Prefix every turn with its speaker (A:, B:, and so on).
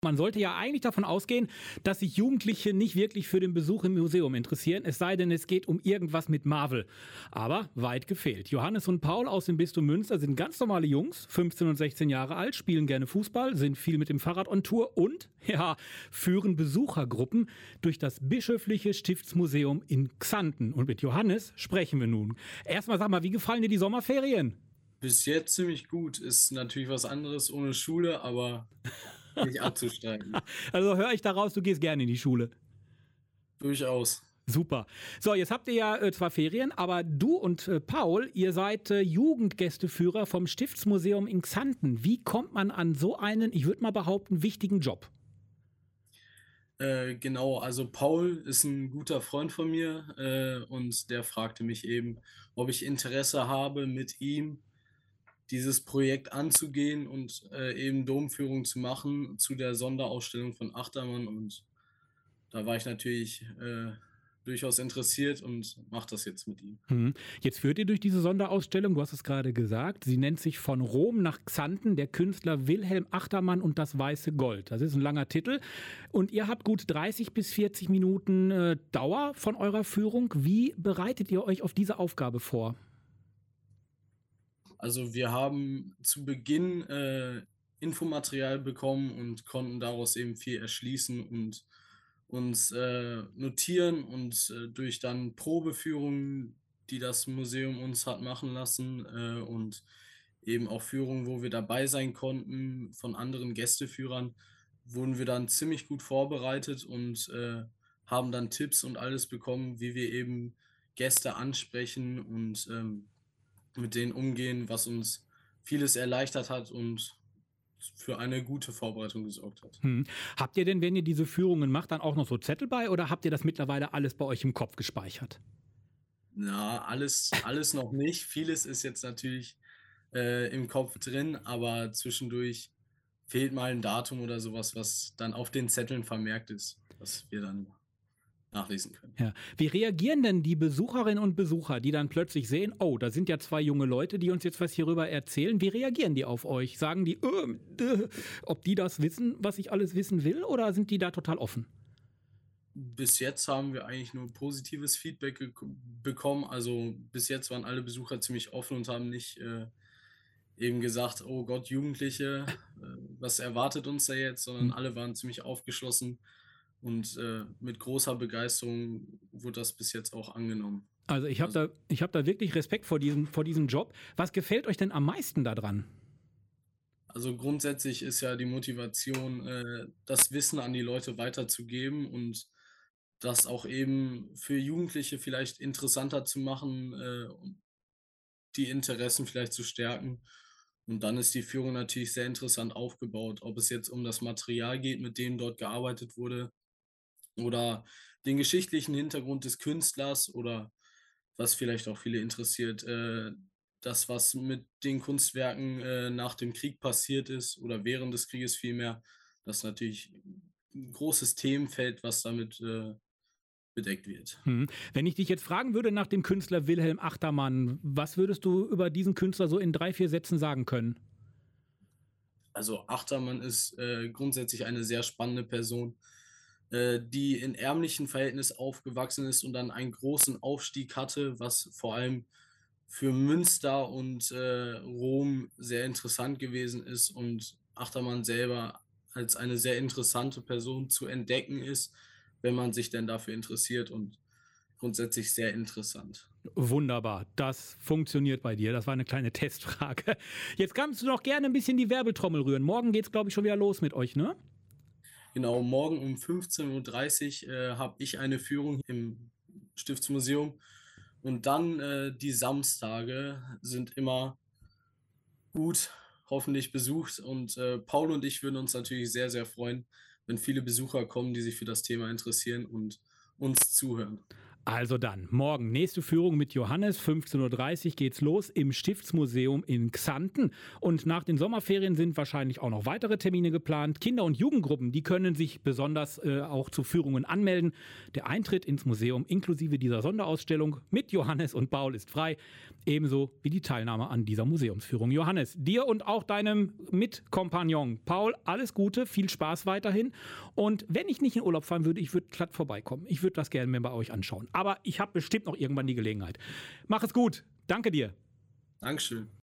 A: Man sollte ja eigentlich davon ausgehen, dass sich Jugendliche nicht wirklich für den Besuch im Museum interessieren, es sei denn, es geht um irgendwas mit Marvel. Aber weit gefehlt. Johannes und Paul aus dem Bistum Münster sind ganz normale Jungs, 15 und 16 Jahre alt, spielen gerne Fußball, sind viel mit dem Fahrrad on Tour und, ja, führen Besuchergruppen durch das Bischöfliche Stiftsmuseum in Xanten. Und mit Johannes sprechen wir nun. Erstmal sag mal, wie gefallen dir die Sommerferien?
B: Bis jetzt ziemlich gut. Ist natürlich was anderes ohne Schule, aber nicht abzustreiten.
A: Also höre ich daraus, du gehst gerne in die Schule.
B: Durchaus.
A: Super. So, jetzt habt ihr ja zwar Ferien, aber du und Paul, ihr seid Jugendgästeführer vom Stiftsmuseum in Xanten. Wie kommt man an so einen, ich würde mal behaupten, wichtigen Job?
B: Genau, also Paul ist ein guter Freund von mir, und der fragte mich eben, ob ich Interesse habe, mit ihm dieses Projekt anzugehen und, eben Domführung zu machen zu der Sonderausstellung von Achtermann. Und da war ich natürlich, durchaus interessiert und mache das jetzt mit ihm.
A: Hm. Jetzt führt ihr durch diese Sonderausstellung, du hast es gerade gesagt, sie nennt sich Von Rom nach Xanten, der Künstler Wilhelm Achtermann und das weiße Gold. Das ist ein langer Titel. Und ihr habt gut 30 bis 40 Minuten Dauer von eurer Führung. Wie bereitet ihr euch auf diese Aufgabe vor?
B: Also, wir haben zu Beginn, Infomaterial bekommen und konnten daraus eben viel erschließen und uns, notieren und, durch dann Probeführungen, die das Museum uns hat machen lassen, und eben auch Führungen, wo wir dabei sein konnten von anderen Gästeführern, wurden wir dann ziemlich gut vorbereitet und, haben dann Tipps und alles bekommen, wie wir eben Gäste ansprechen und, mit denen umgehen, was uns vieles erleichtert hat und für eine gute Vorbereitung gesorgt hat.
A: Hm. Habt ihr denn, wenn ihr diese Führungen macht, dann auch noch so Zettel bei oder habt ihr das mittlerweile alles bei euch im Kopf gespeichert?
B: Na, alles noch nicht. Vieles ist jetzt natürlich, im Kopf drin, aber zwischendurch fehlt mal ein Datum oder sowas, was dann auf den Zetteln vermerkt ist, was wir dann nachlesen können.
A: Ja. Wie reagieren denn die Besucherinnen und Besucher, die dann plötzlich sehen, oh, da sind ja zwei junge Leute, die uns jetzt was hierüber erzählen? Wie reagieren die auf euch? Sagen die, ob die das wissen, was ich alles wissen will, oder sind die da total offen?
B: Bis jetzt haben wir eigentlich nur positives Feedback bekommen. Also, bis jetzt waren alle Besucher ziemlich offen und haben nicht, eben gesagt: „Oh Gott, Jugendliche, was erwartet uns da jetzt?",
A: Hm.
B: sondern alle waren ziemlich aufgeschlossen und, mit großer Begeisterung wurde das bis jetzt auch angenommen.
A: Also
B: Also
A: ich hab da wirklich Respekt vor diesem Job. Was gefällt euch denn am meisten daran?
B: also grundsätzlich ist ja die Motivation, das Wissen an die Leute weiterzugeben und das auch eben für Jugendliche vielleicht interessanter zu machen, und die Interessen vielleicht zu stärken. Und dann ist die Führung natürlich sehr interessant aufgebaut, ob es jetzt um das Material geht, mit dem dort gearbeitet wurde, oder den geschichtlichen Hintergrund des Künstlers oder was vielleicht auch viele interessiert, das, was mit den Kunstwerken, nach dem Krieg passiert ist oder während des Krieges vielmehr. Das ist natürlich 'n großes Themenfeld, was damit, bedeckt wird.
A: Hm. Wenn ich dich jetzt fragen würde nach dem Künstler Wilhelm Achtermann, was würdest du über diesen Künstler so in drei, vier Sätzen sagen können?
B: Also, Achtermann ist, grundsätzlich eine sehr spannende Person, die in ärmlichen Verhältnissen aufgewachsen ist und dann einen großen Aufstieg hatte, was vor allem für Münster und, Rom sehr interessant gewesen ist und Achtermann selber als eine sehr interessante Person zu entdecken ist, wenn man sich denn dafür interessiert und grundsätzlich sehr interessant.
A: Wunderbar, das funktioniert bei dir. Das war eine kleine Testfrage. Jetzt kannst du noch gerne ein bisschen die Werbetrommel rühren. Morgen geht's, glaube ich, schon wieder los mit euch, ne?
B: Genau, morgen um 15:30 habe ich eine Führung im Stiftsmuseum und dann, die Samstage sind immer gut, hoffentlich besucht und, Paul und ich würden uns natürlich sehr, sehr freuen, wenn viele Besucher kommen, die sich für das Thema interessieren und uns zuhören.
A: Also dann, morgen nächste Führung mit Johannes, 15:30 Uhr geht's los im Stiftsmuseum in Xanten. Und nach den Sommerferien sind wahrscheinlich auch noch weitere Termine geplant. Kinder- und Jugendgruppen, die können sich besonders auch zu Führungen anmelden. Der Eintritt ins Museum inklusive dieser Sonderausstellung mit Johannes und Paul ist frei, ebenso wie die Teilnahme an dieser Museumsführung. Johannes, dir und auch deinem Mitkompagnon Paul, alles Gute, viel Spaß weiterhin. Und wenn ich nicht in Urlaub fahren würde, ich würde glatt vorbeikommen. Ich würde das gerne mir bei euch anschauen. Aber ich habe bestimmt noch irgendwann die Gelegenheit. Mach es gut. Danke dir.
B: Dankeschön.